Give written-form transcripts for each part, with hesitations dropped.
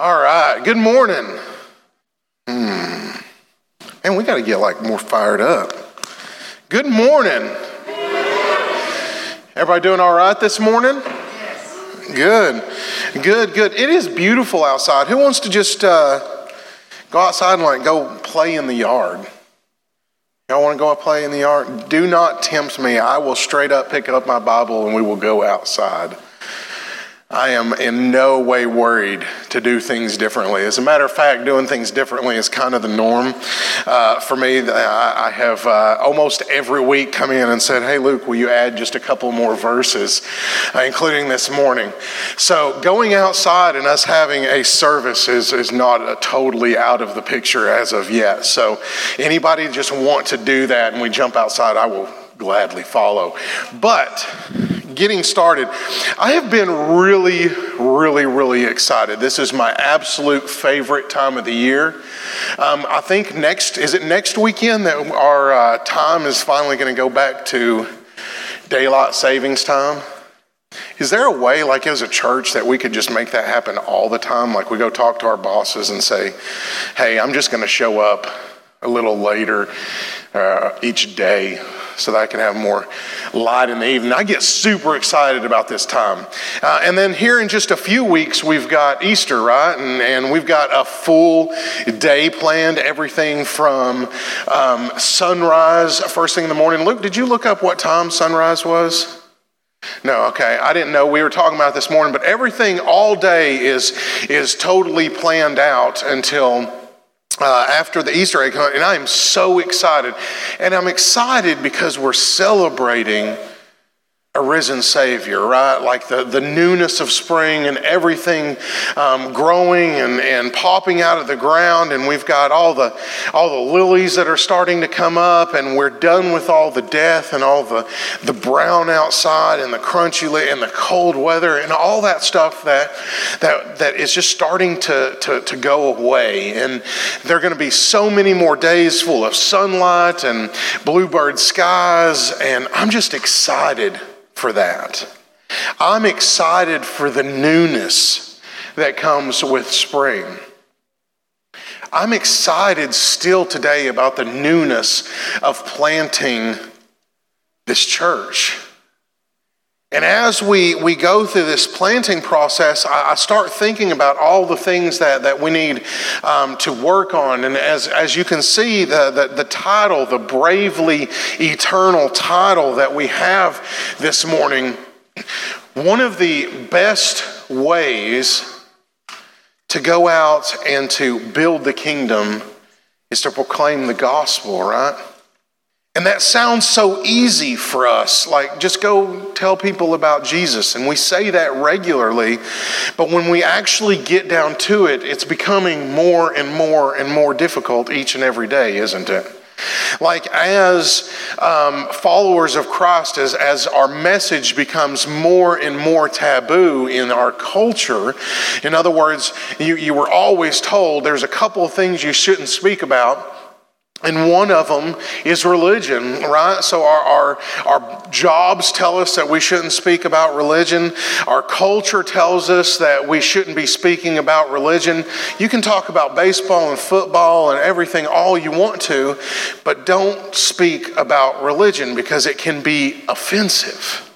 All right, good morning. Man, we got to get more fired up. Good morning. Everybody doing all right this morning? Good. It is beautiful outside. Who wants to just go outside and go play in the yard? Y'all want to go play in the yard? Do not tempt me. I will straight up pick up my Bible and we will go outside. I am in no way worried to do things differently. As a matter of fact, doing things differently is kind of the norm. For me, I have almost every week come in and said, hey, Luke, will you add just a couple more verses, including this morning? So going outside and us having a service is not totally out of the picture as of yet. So anybody just want to do that and we jump outside, I will gladly follow. But getting started, I have been really excited. This is my absolute favorite time of the year. I think next weekend that our time is finally going to go back to daylight savings time? Is there a way, as a church, that we could just make that happen all the time? We go talk to our bosses and say, hey, I'm just going to show up a little later each day so that I can have more light in the evening. I get super excited about this time. And then here in just a few weeks, we've got Easter, right? And we've got a full day planned, everything from sunrise, first thing in the morning. Luke, did you look up what time sunrise was? No, okay. I didn't know. We were talking about it this morning, but everything all day is totally planned out until after the Easter egg hunt, and I am so excited. And I'm excited because we're celebrating a risen Savior, right? The newness of spring and everything growing and popping out of the ground, and we've got all the lilies that are starting to come up, and we're done with all the death and all the brown outside and the crunchy and the cold weather and all that stuff that is just starting to go away. And there are going to be so many more days full of sunlight and bluebird skies, and I'm just excited for that. I'm excited for the newness that comes with spring. I'm excited still today about the newness of planting this church. And as we go through this planting process, I start thinking about all the things that we need to work on. And as you can see, the title, the Bravely Eternal title that we have this morning, one of the best ways to go out and to build the kingdom is to proclaim the gospel, right? And that sounds so easy for us, just go tell people about Jesus. And we say that regularly, but when we actually get down to it, it's becoming more and more difficult each and every day, isn't it? As followers of Christ, as our message becomes more and more taboo in our culture, in other words, you were always told there's a couple of things you shouldn't speak about. And one of them is religion, right? So our jobs tell us that we shouldn't speak about religion. Our culture tells us that we shouldn't be speaking about religion. You can talk about baseball and football and everything all you want to, but don't speak about religion because it can be offensive.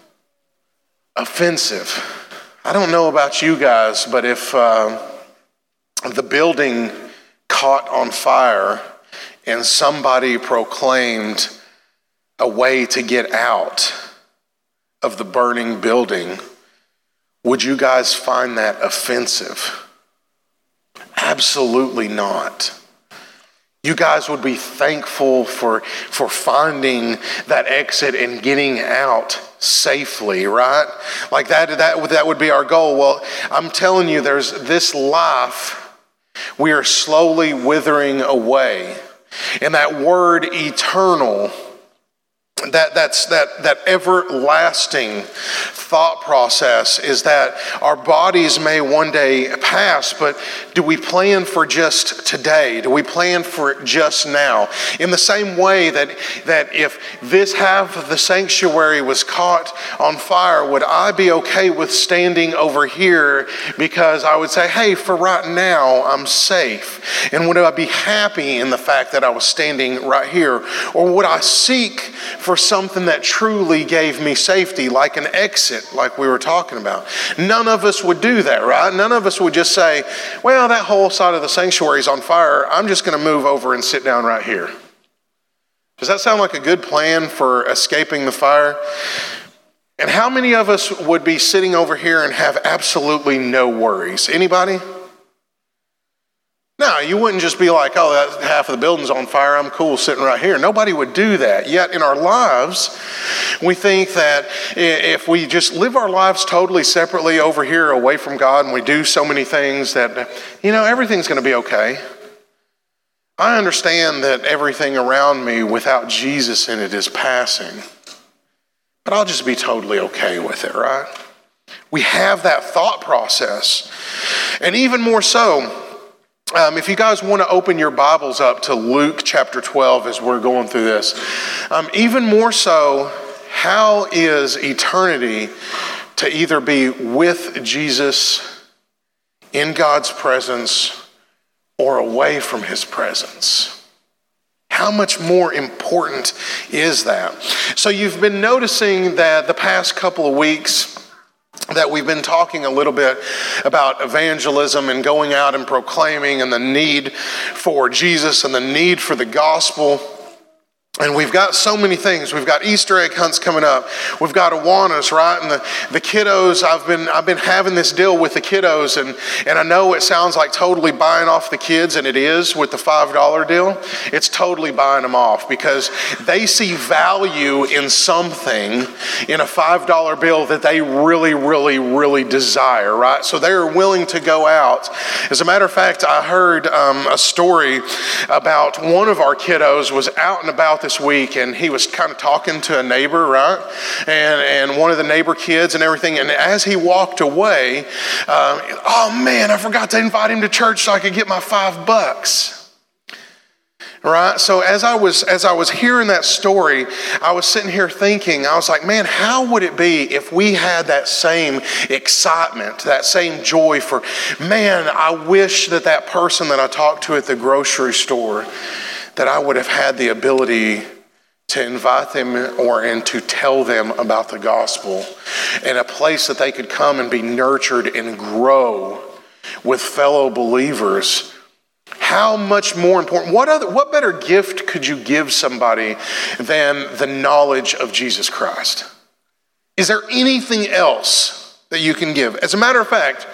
I don't know about you guys, but if the building caught on fire and somebody proclaimed a way to get out of the burning building, would you guys find that offensive? Absolutely not. You guys would be thankful for finding that exit and getting out safely, right? That would be our goal. Well, I'm telling you, there's this life, we are slowly withering away. And that word eternal that everlasting thought process is that our bodies may one day pass, but do we plan for just today? Do we plan for just now? In the same way that if this half of the sanctuary was caught on fire, would I be okay with standing over here because I would say, hey, for right now, I'm safe? And would I be happy in the fact that I was standing right here? Or would I seek for something that truly gave me safety, like an exit, like we were talking about? None of us would do that, right? None of us would just say, well, that whole side of the sanctuary is on fire. I'm just going to move over and sit down right here. Does that sound like a good plan for escaping the fire? And how many of us would be sitting over here and have absolutely no worries? Anybody? No, you wouldn't just be like, oh, that half of the building's on fire, I'm cool sitting right here. Nobody would do that. Yet in our lives, we think that if we just live our lives totally separately over here away from God and we do so many things that, everything's going to be okay. I understand that everything around me without Jesus in it is passing, but I'll just be totally okay with it, right? We have that thought process. And even more so, if you guys want to open your Bibles up to Luke chapter 12 as we're going through this, even more so, how is eternity to either be with Jesus in God's presence or away from his presence? How much more important is that? So you've been noticing that the past couple of weeks that we've been talking a little bit about evangelism and going out and proclaiming and the need for Jesus and the need for the gospel. And we've got so many things. We've got Easter egg hunts coming up. We've got Awanas, right? And the kiddos, I've been having this deal with the kiddos, and I know it sounds like totally buying off the kids, and it is with the $5 deal. It's totally buying them off because they see value in something in a $5 bill that they really, really, really desire, right? So they're willing to go out. As a matter of fact, I heard a story about one of our kiddos was out and about this week, and he was kind of talking to a neighbor, right? And one of the neighbor kids and everything. And as he walked away, oh man, I forgot to invite him to church so I could get my $5. Right? So as I was hearing that story, I was sitting here thinking, I was like, man, how would it be if we had that same excitement, that same joy for, man, I wish that person that I talked to at the grocery store, that I would have had the ability to invite them and to tell them about the gospel, and a place that they could come and be nurtured and grow with fellow believers. How much more important, what better gift could you give somebody than the knowledge of Jesus Christ? Is there anything else that you can give? As a matter of fact,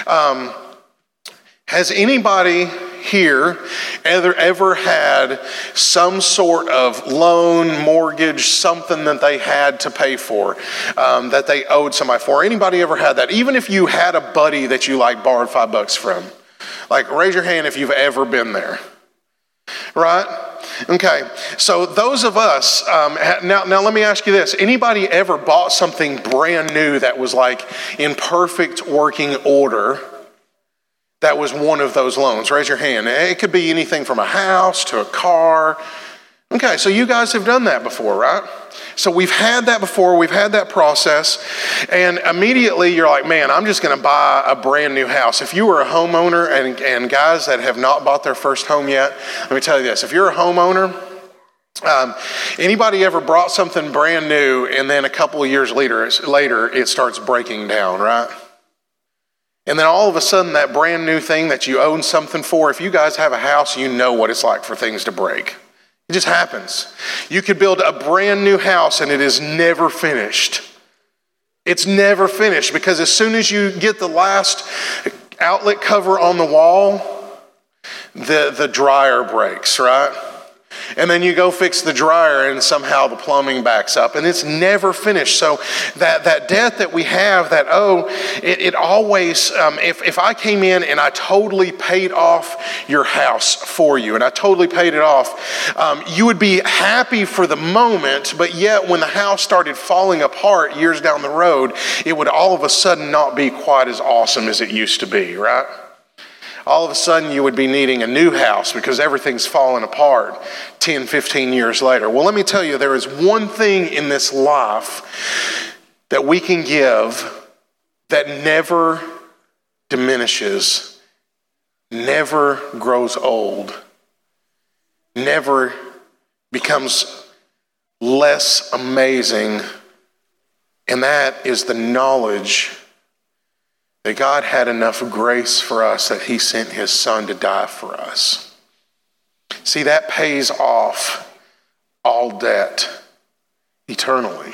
has anybody here ever had some sort of loan, mortgage, something that they had to pay for, that they owed somebody for? Anybody ever had that? Even if you had a buddy that you borrowed $5 from. Raise your hand if you've ever been there. Right? Okay, so those of us, now let me ask you this. Anybody ever bought something brand new that was in perfect working order? That was one of those loans. Raise your hand. It could be anything from a house to a car. Okay, so you guys have done that before, right? So we've had that before. We've had that process. And immediately you're like, man, I'm just going to buy a brand new house. If you were a homeowner, and guys that have not bought their first home yet, let me tell you this. If you're a homeowner, anybody ever brought something brand new and then a couple of years later it starts breaking down, right? And then all of a sudden, that brand new thing that you own something for, if you guys have a house, you know what it's like for things to break. It just happens. You could build a brand new house and it is never finished. It's never finished because as soon as you get the last outlet cover on the wall, the dryer breaks, right? And then you go fix the dryer and somehow the plumbing backs up and it's never finished. So that debt that we have, it always, if I came in and I totally paid off your house for you and I totally paid it off, you would be happy for the moment, but yet when the house started falling apart years down the road, it would all of a sudden not be quite as awesome as it used to be, right? All of a sudden you would be needing a new house because everything's fallen apart 10, 15 years later. Well, let me tell you, there is one thing in this life that we can give that never diminishes, never grows old, never becomes less amazing, and that is the knowledge that God had enough grace for us that he sent his son to die for us. See, that pays off all debt eternally.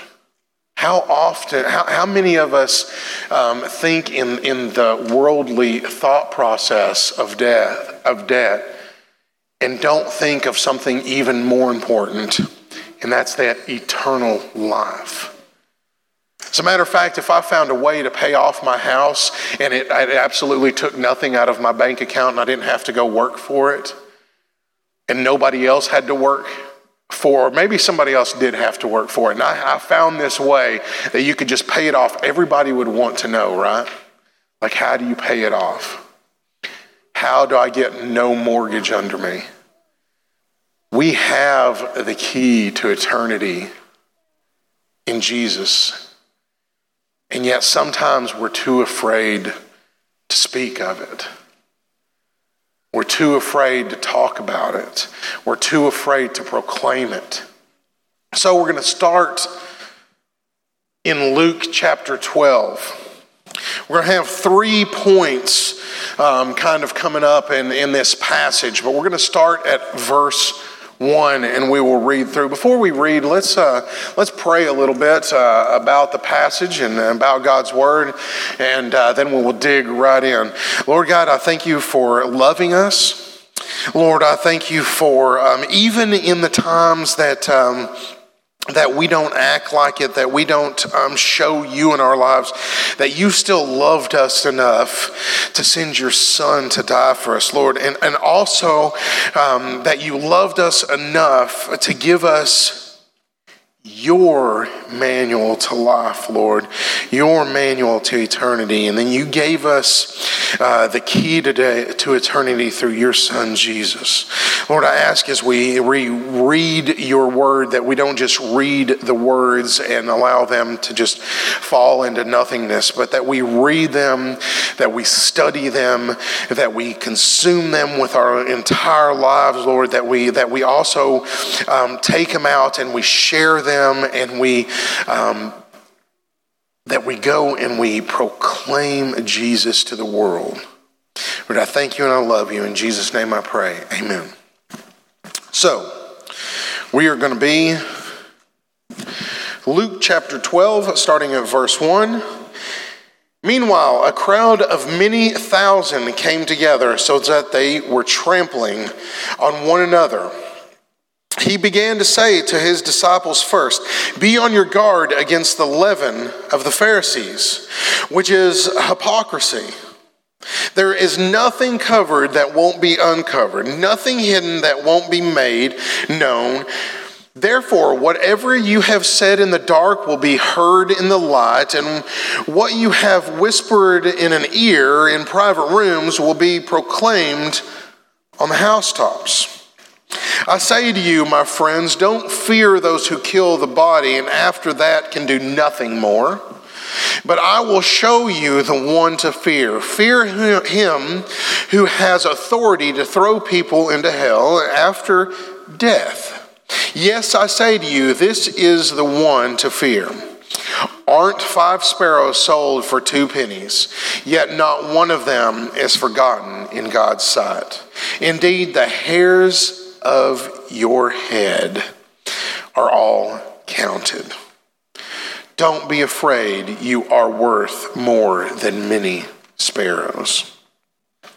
How many of us think in the worldly thought process of debt and don't think of something even more important, and that's that eternal life. As a matter of fact, if I found a way to pay off my house and it absolutely took nothing out of my bank account and I didn't have to go work for it, and nobody else had to work for, or maybe somebody else did have to work for it, and I found this way that you could just pay it off, everybody would want to know, right? Like, how do you pay it off? How do I get no mortgage under me? We have the key to eternity in Jesus. And yet sometimes we're too afraid to speak of it. We're too afraid to talk about it. We're too afraid to proclaim it. So we're going to start in Luke chapter 12. We're going to have 3 points kind of coming up in this passage, but we're going to start at verse 1 and we will read through. Before we read, let's pray a little bit about the passage and about God's word, and then we will dig right in. Lord God, I thank you for loving us. Lord, I thank you for even in the times that we don't act like it, that we don't show you in our lives, that you still loved us enough to send your son to die for us, Lord. And also that you loved us enough to give us your manual to life, Lord, your manual to eternity. And then you gave us the key today to eternity through your son, Jesus. Lord, I ask as we read your word that we don't just read the words and allow them to just fall into nothingness, but that we read them, that we study them, that we consume them with our entire lives, Lord, that we also take them out and we share them, and that we go and we proclaim Jesus to the world. Lord, I thank you and I love you. In Jesus' name I pray. Amen. So, we are going to be Luke chapter 12, starting at verse 1. Meanwhile, a crowd of many thousand came together so that they were trampling on one another. He began to say to his disciples first, "Be on your guard against the leaven of the Pharisees, which is hypocrisy. There is nothing covered that won't be uncovered, nothing hidden that won't be made known. Therefore, whatever you have said in the dark will be heard in the light, and what you have whispered in an ear in private rooms will be proclaimed on the housetops. I say to you, my friends, don't fear those who kill the body and after that can do nothing more. But I will show you the one to fear. Fear him who has authority to throw people into hell after death. Yes, I say to you, this is the one to fear. Aren't 5 sparrows sold for 2 pennies? Yet not one of them is forgotten in God's sight. Indeed, the hairs of your head are all counted. Don't be afraid, you are worth more than many sparrows.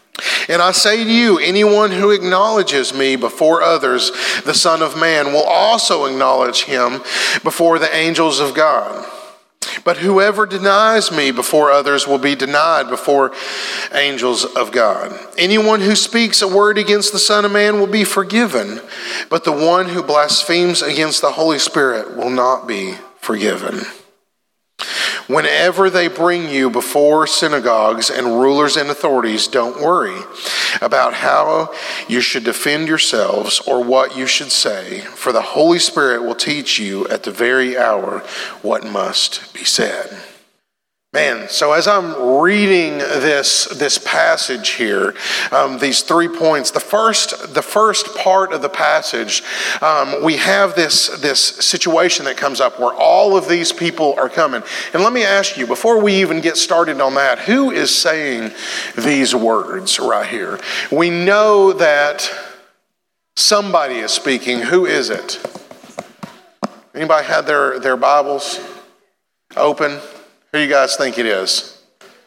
And I say to you, anyone who acknowledges me before others, the Son of Man will also acknowledge him before the angels of God. But whoever denies me before others will be denied before angels of God. Anyone who speaks a word against the Son of Man will be forgiven, but the one who blasphemes against the Holy Spirit will not be forgiven. Whenever they bring you before synagogues and rulers and authorities, don't worry about how you should defend yourselves or what you should say, for the Holy Spirit will teach you at the very hour what must be said. Man, so as I'm reading this passage here, these 3 points, the first part of the passage, we have this situation that comes up where all of these people are coming. And let me ask you, before we even get started on that, who is saying these words right here? We know that somebody is speaking. Who is it? Anybody had their Bibles open? Who do you guys think it is?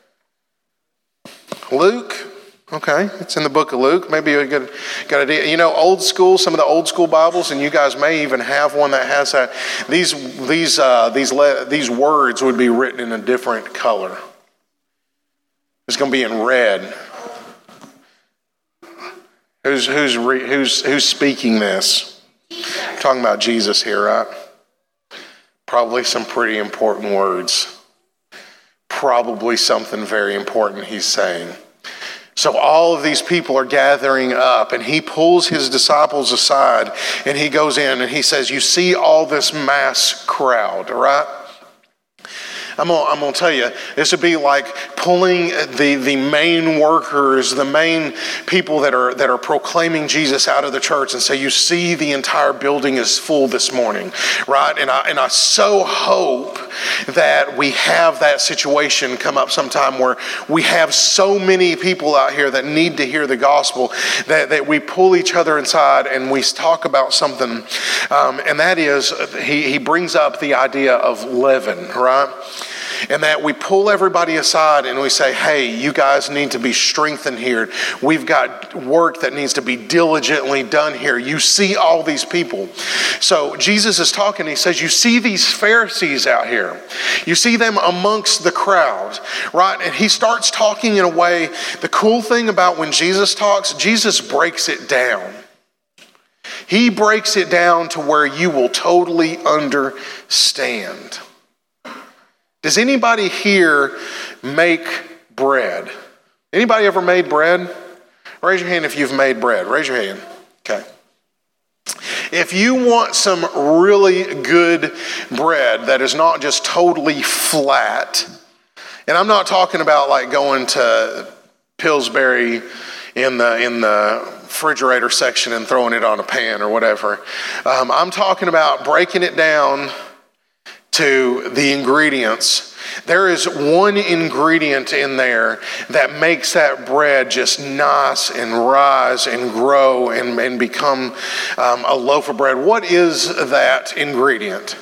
Luke? Okay, it's in the book of Luke. Maybe a good idea. You know, old school, some of the old school Bibles, and you guys may even have one that has that. These words would be written in a different color. It's going to be in red. Who's speaking this? I'm talking about Jesus here, right? Probably some pretty important words. Probably something very important he's saying. So all of these people are gathering up, and he pulls his disciples aside, and he goes in and he says, you see all this mass crowd, right? I'm gonna tell you, this would be like pulling the main workers, the main people that are proclaiming Jesus out of the church and say, you see the entire building is full this morning, right? And I so hope that we have that situation come up sometime where we have so many people out here that need to hear the gospel that we pull each other inside and we talk about something, and that is, he brings up the idea of leaven, right? And that we pull everybody aside and we say, hey, you guys need to be strengthened here. We've got work that needs to be diligently done here. You see all these people. So Jesus is talking. He says, you see these Pharisees out here. You see them amongst the crowd, right? And he starts talking in a way, the cool thing about when Jesus talks, Jesus breaks it down. He breaks it down to where you will totally understand. Does anybody here make bread? Anybody ever made bread? Raise your hand if you've made bread. Raise your hand. Okay. If you want some really good bread that is not just totally flat, and I'm not talking about like going to Pillsbury in the refrigerator section and throwing it on a pan or whatever. I'm talking about breaking it down to the ingredients. There is one ingredient in there that makes that bread just nice and rise and grow and become a loaf of bread. What is that ingredient?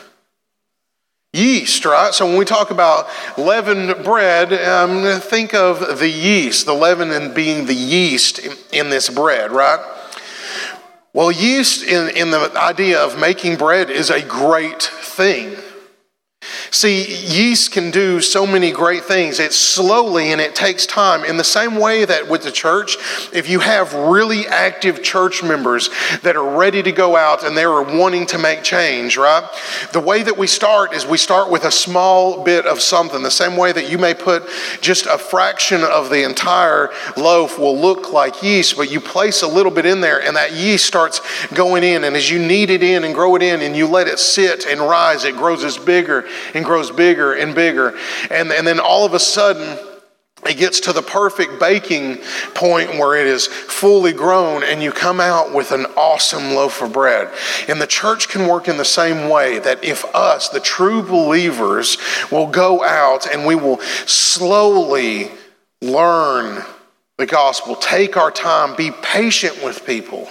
Yeast, right? So when we talk about leavened bread, think of the yeast, the leaven and being the yeast in this bread, right? Well, yeast in the idea of making bread is a great thing. See, yeast can do so many great things. It's slowly and it takes time. In the same way that with the church, if you have really active church members that are ready to go out and they're wanting to make change, right? The way that we start is we start with a small bit of something. The same way that you may put just a fraction of the entire loaf will look like yeast, but you place a little bit in there and that yeast starts going in. And as you knead it in and grow it in and you let it sit and rise, it grows bigger and grows bigger and bigger. And then all of a sudden, it gets to the perfect baking point where it is fully grown and you come out with an awesome loaf of bread. And the church can work in the same way, that if us, the true believers, will go out and we will slowly learn the gospel, take our time, be patient with people,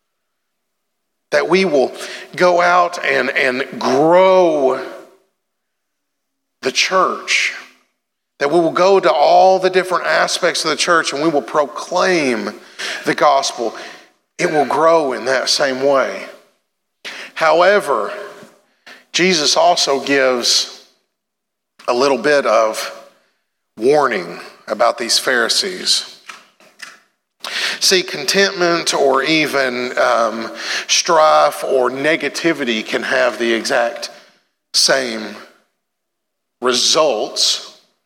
that we will go out and grow the church, That we will go to all the different aspects of the church and we will proclaim the gospel. It will grow in that same way. However, Jesus also gives a little bit of warning about these Pharisees. See, contentment or even strife or negativity can have the exact same results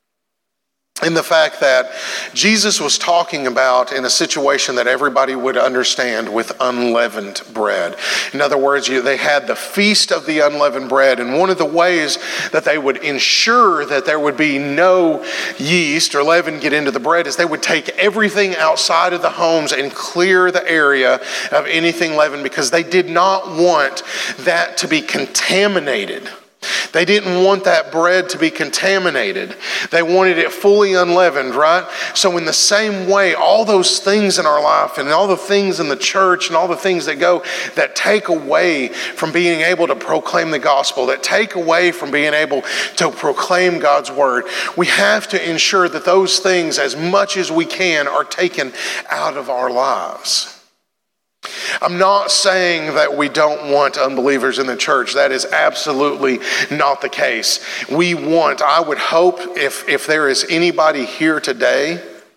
in the fact that Jesus was talking about in a situation that everybody would understand with unleavened bread. In other words, they had the feast of the unleavened bread, and one of the ways that they would ensure that there would be no yeast or leaven get into the bread is they would take everything outside of the homes and clear the area of anything leavened, because they did not want that to be contaminated. They didn't want that bread to be contaminated. They wanted it fully unleavened, right? So in the same way, all those things in our life and all the things in the church and all the things that go that take away from being able to proclaim the gospel, that take away from being able to proclaim God's word, we have to ensure that those things, as much as we can, are taken out of our lives. I'm not saying that we don't want unbelievers in the church. That is absolutely not the case. I would hope if there is anybody here today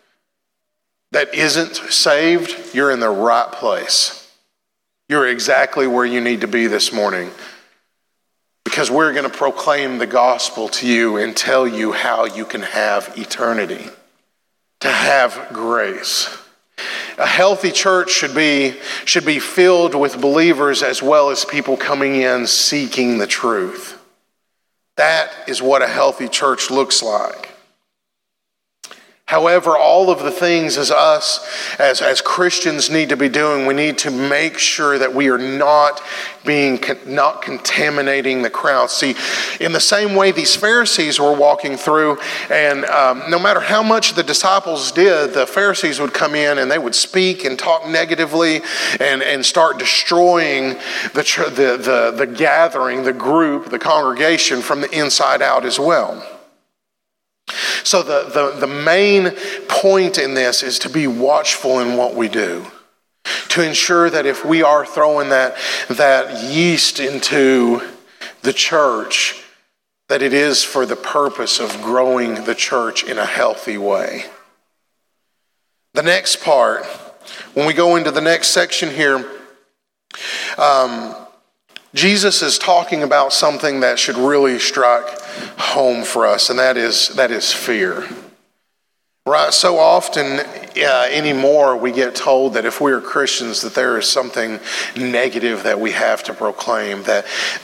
that isn't saved, you're in the right place. You're exactly where you need to be this morning. Because we're going to proclaim the gospel to you and tell you how you can have eternity, to have grace. A healthy church should be filled with believers as well as people coming in seeking the truth. That is what a healthy church looks like. However, all of the things as Christians need to be doing, we need to make sure that we are not contaminating the crowd. See, in the same way these Pharisees were walking through, and no matter how much the disciples did, the Pharisees would come in and they would speak and talk negatively and start destroying the gathering, the group, the congregation from the inside out as well. So the main point in this is to be watchful in what we do, to ensure that if we are throwing that yeast into the church, that it is for the purpose of growing the church in a healthy way. The next part, when we go into the next section here, Jesus is talking about something that should really strike home for us, and that is fear. Right? So often anymore we get told that if we are Christians that there is something negative that we have to proclaim, that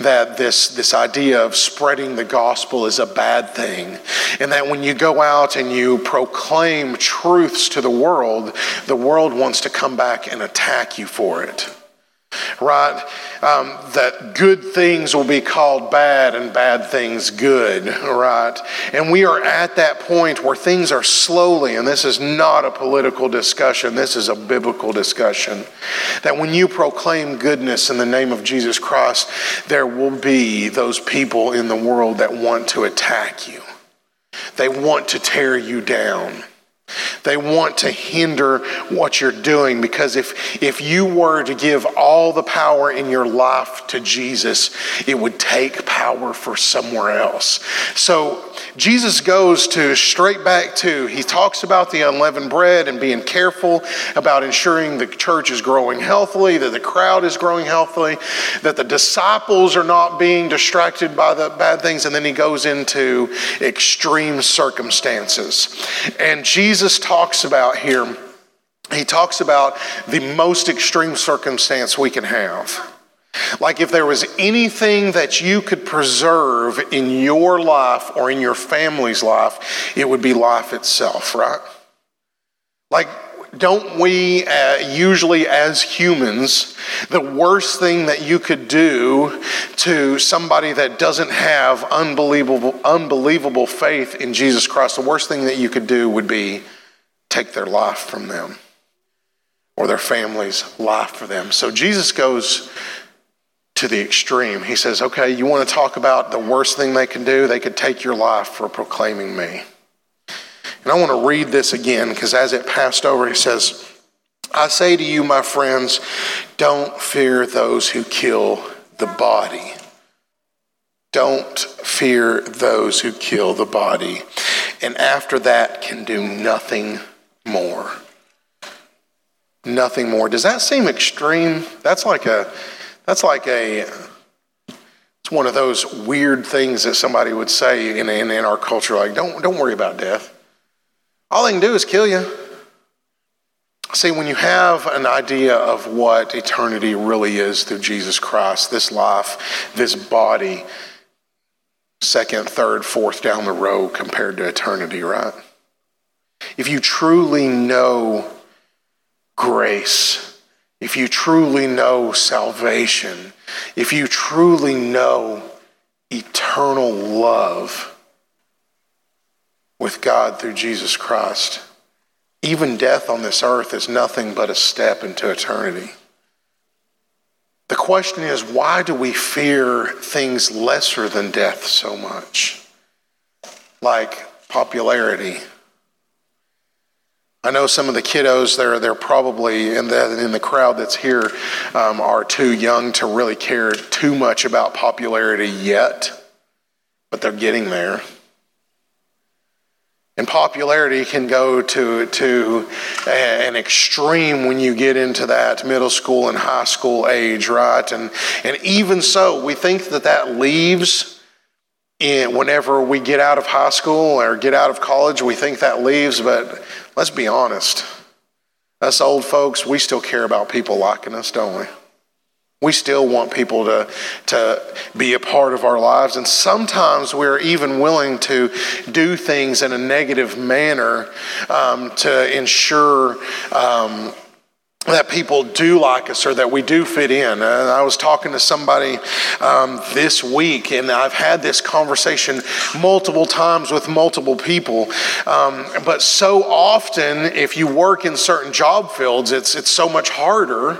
this idea of spreading the gospel is a bad thing, and that when you go out and you proclaim truths to the world wants to come back and attack you for it. Right? That good things will be called bad and bad things good, right? And we are at that point where things are slowly, and this is not a political discussion, this is a biblical discussion, that when you proclaim goodness in the name of Jesus Christ, there will be those people in the world that want to attack you. They want to tear you down. They want to hinder what you're doing, because if you were to give all the power in your life to Jesus, it would take power for somewhere else. So Jesus goes straight back to, he talks about the unleavened bread and being careful about ensuring the church is growing healthily, that the crowd is growing healthily, that the disciples are not being distracted by the bad things, and then he goes into extreme circumstances. And Jesus talks about here, he talks about the most extreme circumstance we can have. Like if there was anything that you could preserve in your life or in your family's life, it would be life itself, right? Like, don't we usually as humans, the worst thing that you could do to somebody that doesn't have unbelievable faith in Jesus Christ, the worst thing that you could do would be take their life from them or their family's life for them. So Jesus goes to the extreme. He says, okay, you want to talk about the worst thing they can do? They could take your life for proclaiming me. And I want to read this again because as it passed over, he says, I say to you, my friends, don't fear those who kill the body. Don't fear those who kill the body. And after that can do nothing more. Nothing more. Does that seem extreme? It's one of those weird things that somebody would say in our culture, like, don't worry about death. All they can do is kill you. See, when you have an idea of what eternity really is through Jesus Christ, this life, this body, second, third, fourth down the road compared to eternity, right? If you truly know grace, if you truly know salvation, if you truly know eternal love with God through Jesus Christ, even death on this earth is nothing but a step into eternity. The question is, why do we fear things lesser than death so much? Like popularity. I know some of the kiddos, they're probably in the crowd that's here are too young to really care too much about popularity yet, but they're getting there. And popularity can go to an extreme when you get into that middle school and high school age, right? And even so, we think that leaves whenever we get out of high school or get out of college, we think that leaves, but let's be honest. Us old folks, we still care about people liking us, don't we? We still want people to be a part of our lives. And sometimes we're even willing to do things in a negative manner to ensure that people do like us or that we do fit in. I was talking to somebody this week, and I've had this conversation multiple times with multiple people. But so often, if you work in certain job fields, it's so much harder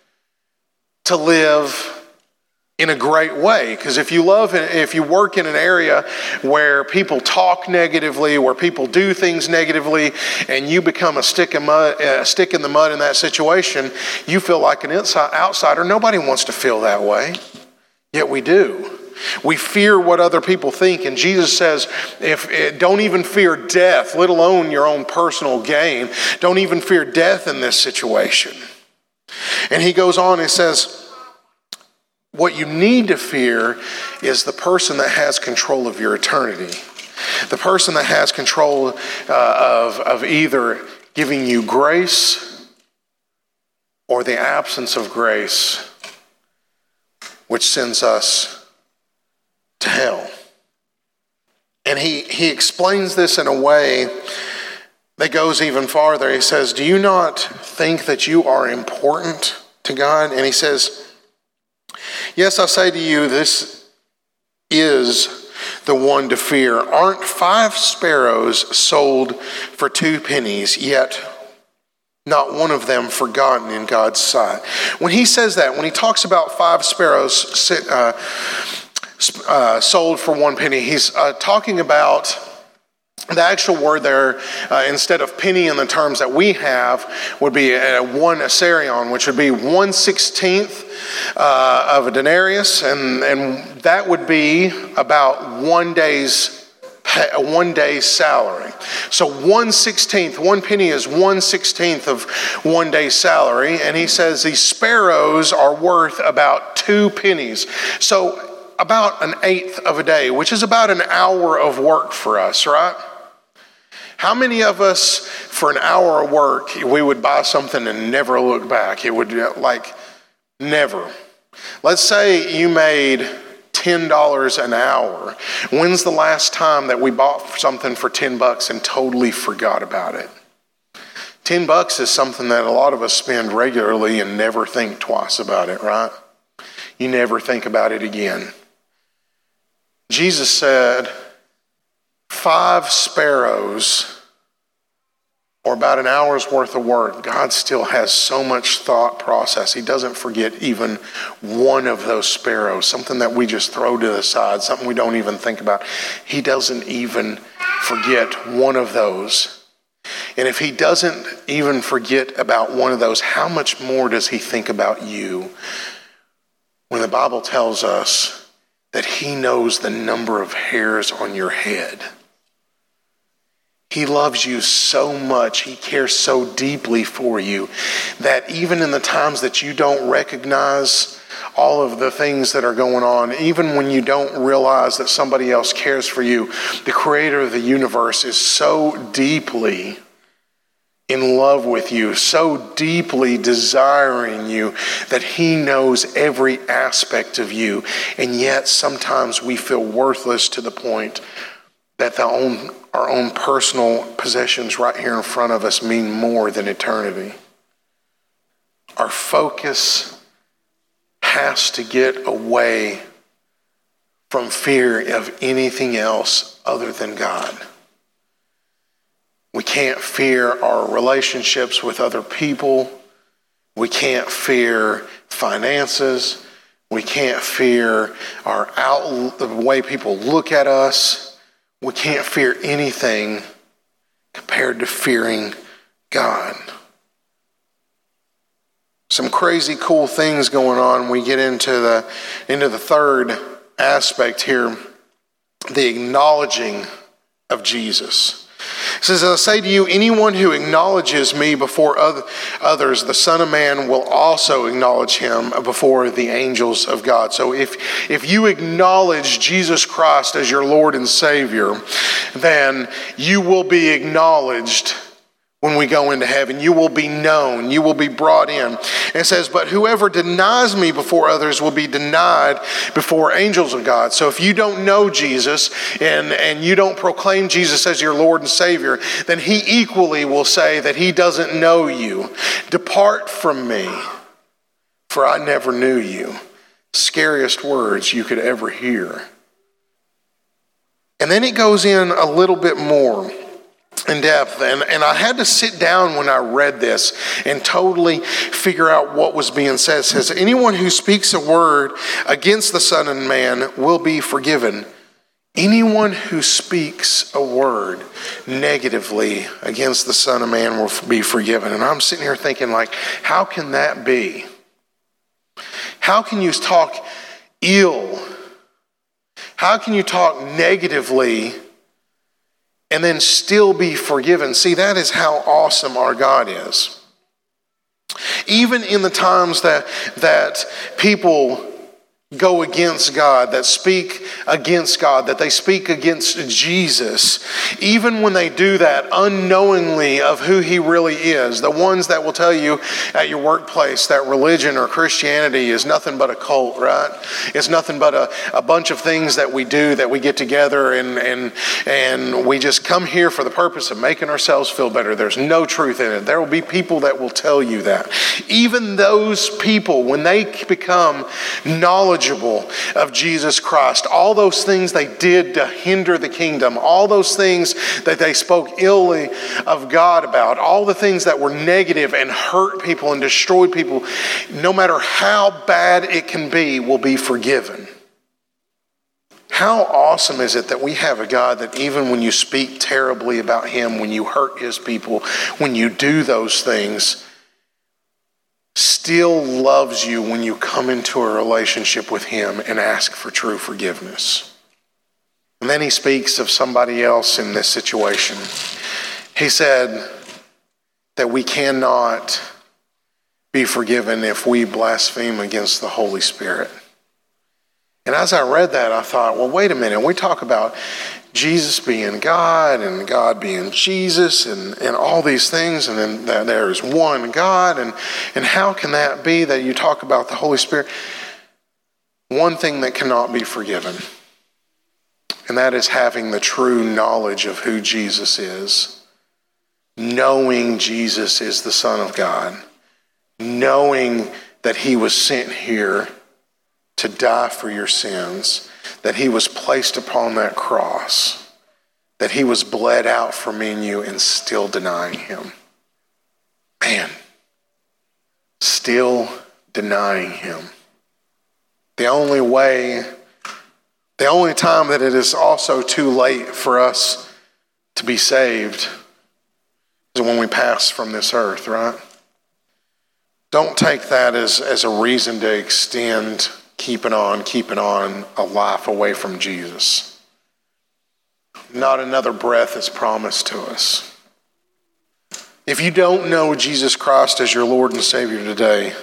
to live in a great way. Because if you work in an area where people talk negatively, where people do things negatively, and you become a stick in the mud in that situation, you feel like an outsider. Nobody wants to feel that way, yet we do. We fear what other people think, and Jesus says, don't even fear death, let alone your own personal gain. Don't even fear death in this situation. And he goes on and says, what you need to fear is the person that has control of your eternity. The person that has control of either giving you grace or the absence of grace, which sends us to hell. And he explains this in a way that goes even farther. He says, do you not think that you are important to God? And he says, yes, I say to you, this is the one to fear. Aren't 5 sparrows sold for 2 pennies, yet not one of them forgotten in God's sight? When he says that, when he talks about 5 sparrows sold for 1 penny, he's talking about the actual word there, instead of penny in the terms that we have, would be 1 asarion, which would be 1/16 of a denarius, and that would be about 1 day's salary. So 1/16, 1 penny is 1/16 of 1 day's salary, and he says these sparrows are worth about 2 pennies. So about 1/8 of a day, which is about an hour of work for us, right? How many of us, for an hour of work, we would buy something and never look back? It would be like never. Let's say you made $10 an hour. When's the last time that we bought something for $10 and totally forgot about it? $10 is something that a lot of us spend regularly and never think twice about it, right? You never think about it again. Jesus said, 5 sparrows, or about an hour's worth of work, God still has so much thought process. He doesn't forget even one of those sparrows, something that we just throw to the side, something we don't even think about. He doesn't even forget one of those. And if he doesn't even forget about one of those, how much more does he think about you? When the Bible tells us that he knows the number of hairs on your head. He loves you so much, he cares so deeply for you, that even in the times that you don't recognize all of the things that are going on, even when you don't realize that somebody else cares for you, the creator of the universe is so deeply in love with you, so deeply desiring you, that he knows every aspect of you. And yet sometimes we feel worthless to the point that our own personal possessions right here in front of us mean more than eternity. Our focus has to get away from fear of anything else other than God. We can't fear our relationships with other people. We can't fear finances. We can't fear the way people look at us. We can't fear anything compared to fearing God. Some crazy cool things going on. We get into the third aspect here, the acknowledging of Jesus. It says, I say to you, anyone who acknowledges me before others, the Son of Man will also acknowledge him before the angels of God. So if you acknowledge Jesus Christ as your Lord and Savior, then you will be acknowledged when we go into heaven. You will be known. You will be brought in. And it says, but whoever denies me before others will be denied before angels of God. So if you don't know Jesus and you don't proclaim Jesus as your Lord and Savior, then he equally will say that he doesn't know you. Depart from me, for I never knew you. Scariest words you could ever hear. And then it goes in a little bit more in depth, and I had to sit down when I read this and totally figure out what was being said. It says, anyone who speaks a word against the Son of Man will be forgiven. Anyone who speaks a word negatively against the Son of Man will be forgiven. And I'm sitting here thinking, like, how can that be? How can you talk ill? How can you talk negatively and then still be forgiven? See, that is how awesome our God is. Even in the times that people go against God, that speak against God, that they speak against Jesus, even when they do that unknowingly of who he really is, the ones that will tell you at your workplace that religion or Christianity is nothing but a cult, right? It's nothing but a bunch of things that we do, that we get together and we just come here for the purpose of making ourselves feel better. There's no truth in it. There will be people that will tell you that. Even those people, when they become knowledgeable of Jesus Christ, all those things they did to hinder the kingdom, all those things that they spoke illy of God about, all the things that were negative and hurt people and destroyed people, no matter how bad it can be, will be forgiven. How awesome is it that we have a God that even when you speak terribly about him, when you hurt his people, when you do those things, still loves you when you come into a relationship with him and ask for true forgiveness. And then he speaks of somebody else in this situation. He said that we cannot be forgiven if we blaspheme against the Holy Spirit. And as I read that, I thought, well, wait a minute. We talk about Jesus being God and God being Jesus and all these things, and then there is one God, and how can that be that you talk about the Holy Spirit? One thing that cannot be forgiven, and that is having the true knowledge of who Jesus is. Knowing Jesus is the Son of God. Knowing that he was sent here to die for your sins, that he was placed upon that cross, that he was bled out for me and you, and still denying him. Man, still denying him. The only time that it is also too late for us to be saved is when we pass from this earth, right? Don't take that as a reason to extend keeping on a life away from Jesus. Not another breath is promised to us. If you don't know Jesus Christ as your Lord and Savior today,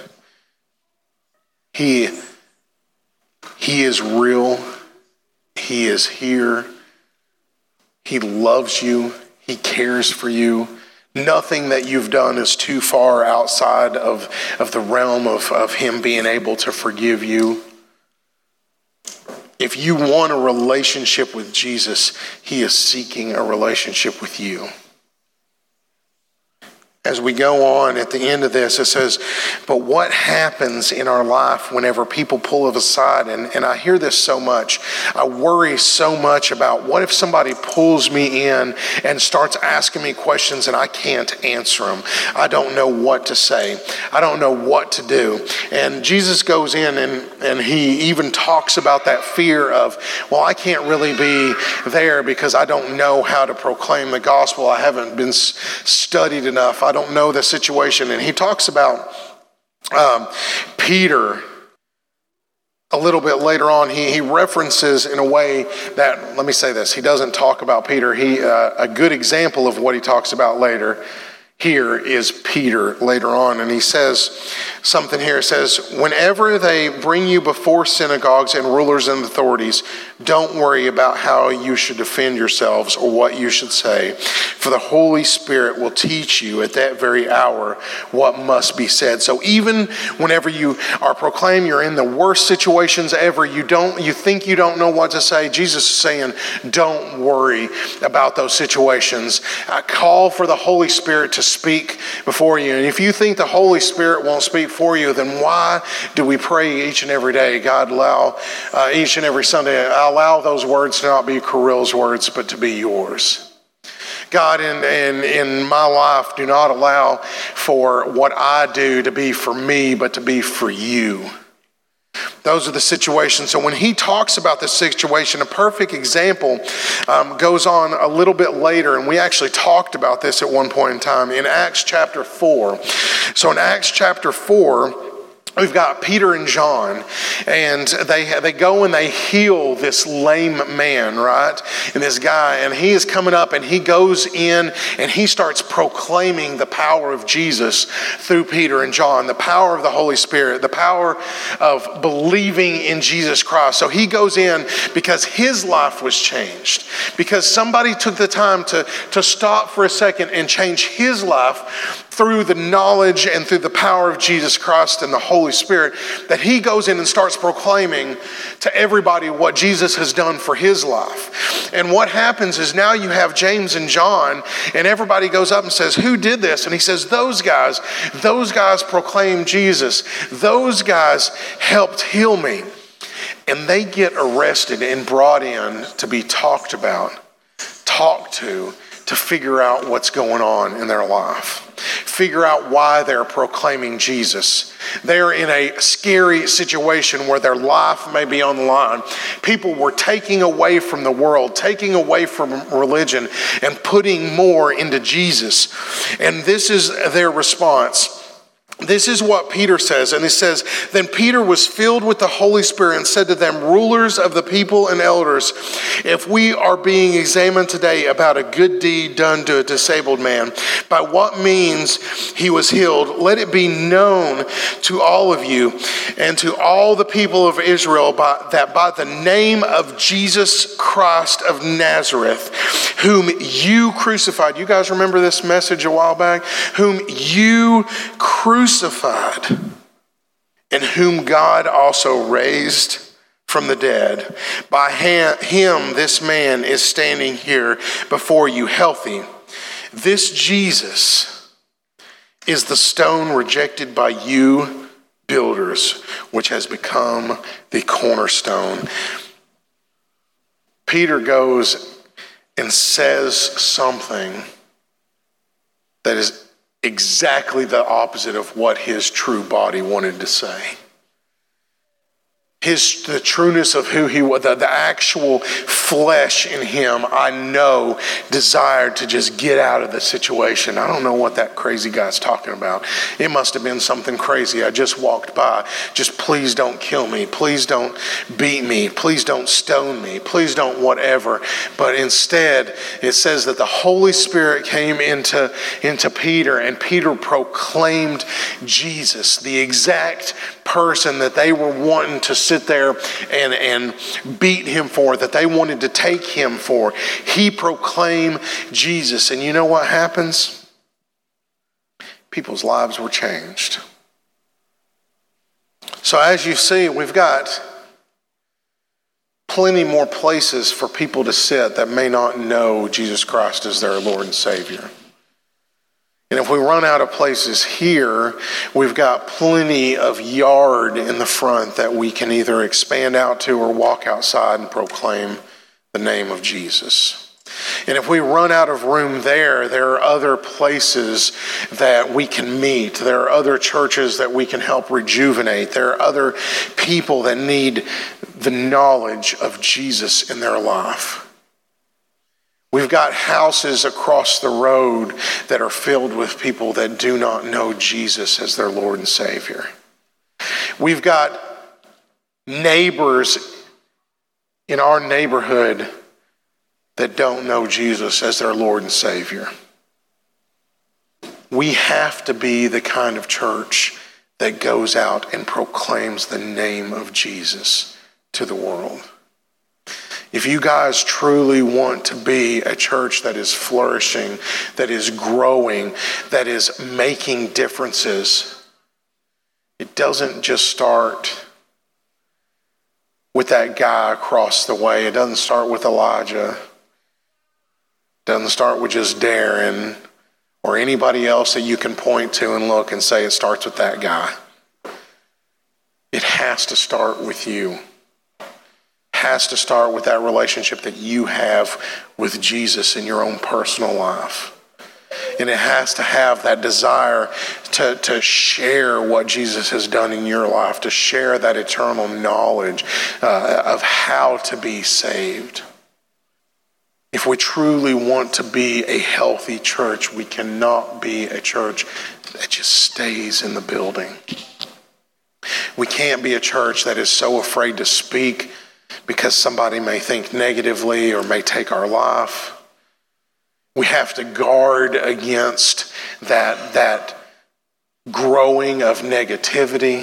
He is real. He is here. He loves you. He cares for you. Nothing that you've done is too far outside of the realm of Him being able to forgive you. If you want a relationship with Jesus, He is seeking a relationship with you. As we go on at the end of this, it says, but what happens in our life whenever people pull us aside? And I hear this so much. I worry so much about what if somebody pulls me in and starts asking me questions and I can't answer them. I don't know what to say. I don't know what to do. And Jesus goes in and He even talks about that fear of, well, I can't really be there because I don't know how to proclaim the gospel. I haven't been studied enough. I don't know the situation. And He talks about Peter a little bit later on. He references in a way that, let me say this, he doesn't talk about Peter. A good example of what he talks about later here is Peter later on. And he says something here. It says, whenever they bring you before synagogues and rulers and authorities, don't worry about how you should defend yourselves or what you should say. For the Holy Spirit will teach you at that very hour what must be said. So even whenever you are proclaimed, you're in the worst situations ever, you think you don't know what to say, Jesus is saying, don't worry about those situations. Call for the Holy Spirit to speak before you. And if you think the Holy Spirit won't speak for you, then why do we pray each and every day? God, allow each and every Sunday, allow those words to not be Kirill's words, but to be yours. God, in my life, do not allow for what I do to be for me, but to be for you. Those are the situations. So when he talks about this situation, a perfect example goes on a little bit later, and we actually talked about this at one point in time in Acts chapter 4. So in Acts chapter 4, we've got Peter and John, and they go and they heal this lame man, right? And this guy, and he is coming up and he goes in and he starts proclaiming the power of Jesus through Peter and John, the power of the Holy Spirit, the power of believing in Jesus Christ. So he goes in because his life was changed, because somebody took the time to stop for a second and change his life through the knowledge and through the power of Jesus Christ and the Holy Spirit, that he goes in and starts proclaiming to everybody what Jesus has done for his life. And what happens is now you have James and John, and everybody goes up and says, who did this? And he says, those guys proclaimed Jesus. Those guys helped heal me. And they get arrested and brought in to be talked about, talked to figure out what's going on in their life. Figure out why they're proclaiming Jesus. They're in a scary situation where their life may be on the line. People were taking away from the world, taking away from religion, and putting more into Jesus. And this is their response. This is what Peter says, and it says, then Peter was filled with the Holy Spirit and said to them, rulers of the people and elders, if we are being examined today about a good deed done to a disabled man, by what means he was healed, let it be known to all of you and to all the people of Israel that by the name of Jesus Christ of Nazareth, whom you crucified. You guys remember this message a while back? Whom you crucified, and whom God also raised from the dead. By him, this man is standing here before you healthy. This Jesus is the stone rejected by you builders, which has become the cornerstone. Peter goes and says something that is exactly the opposite of what his true body wanted to say. the trueness of who he was, the actual flesh in him, I know, desired to just get out of the situation. I don't know what that crazy guy's talking about. It must have been something crazy. I just walked by. Just please don't kill me. Please don't beat me. Please don't stone me. Please don't whatever. But instead, it says that the Holy Spirit came into Peter, and Peter proclaimed Jesus, the exact person that they were wanting to sit there and beat him for, that they wanted to take him for. He proclaimed Jesus. And you know what happens? People's lives were changed. So as you see, we've got plenty more places for people to sit that may not know Jesus Christ as their Lord and Savior. And if we run out of places here, we've got plenty of yard in the front that we can either expand out to or walk outside and proclaim the name of Jesus. And if we run out of room there are other places that we can meet. There are other churches that we can help rejuvenate. There are other people that need the knowledge of Jesus in their life. We've got houses across the road that are filled with people that do not know Jesus as their Lord and Savior. We've got neighbors in our neighborhood that don't know Jesus as their Lord and Savior. We have to be the kind of church that goes out and proclaims the name of Jesus to the world. If you guys truly want to be a church that is flourishing, that is growing, that is making differences, it doesn't just start with that guy across the way. It doesn't start with Elijah. It doesn't start with just Darren or anybody else that you can point to and look and say it starts with that guy. It has to start with you. Has to start with that relationship that you have with Jesus in your own personal life. And it has to have that desire to share what Jesus has done in your life, to share that eternal knowledge of how to be saved. If we truly want to be a healthy church, we cannot be a church that just stays in the building. We can't be a church that is so afraid to speak because somebody may think negatively or may take our life. We have to guard against that growing of negativity.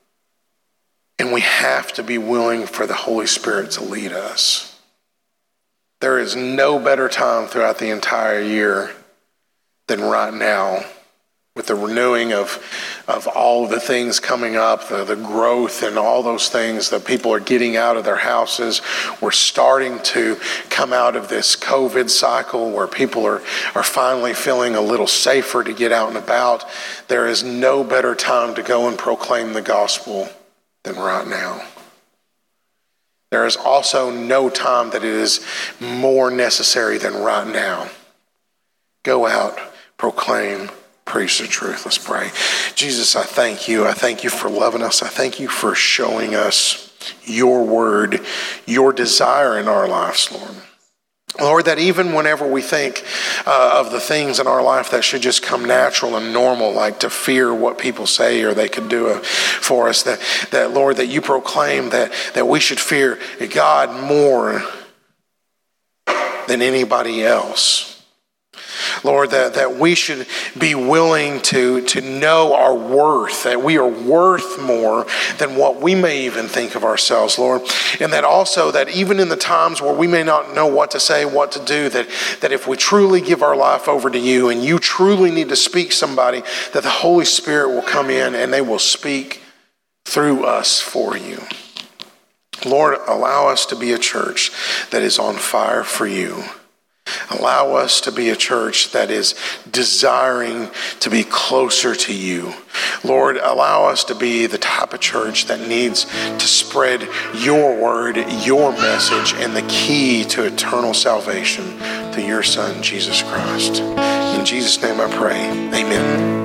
And we have to be willing for the Holy Spirit to lead us. There is no better time throughout the entire year than right now, with the renewing of all the things coming up, the growth and all those things that people are getting out of their houses. We're starting to come out of this COVID cycle where people are finally feeling a little safer to get out and about. There is no better time to go and proclaim the gospel than right now. There is also no time that it is more necessary than right now. Go out, proclaim, preach the truth. Let's pray. Jesus, I thank you. I thank you for loving us. I thank you for showing us your word, your desire in our lives, Lord. Lord, that even whenever we think of the things in our life that should just come natural and normal, like to fear what people say or they could do for us, that Lord, that you proclaim that we should fear God more than anybody else. Lord, that we should be willing to know our worth, that we are worth more than what we may even think of ourselves, Lord. And that also that even in the times where we may not know what to say, what to do, that if we truly give our life over to you and you truly need to speak somebody, that the Holy Spirit will come in and they will speak through us for you. Lord, allow us to be a church that is on fire for you. Allow us to be a church that is desiring to be closer to you. Lord, allow us to be the type of church that needs to spread your word, your message, and the key to eternal salvation through your Son, Jesus Christ. In Jesus' name I pray, amen.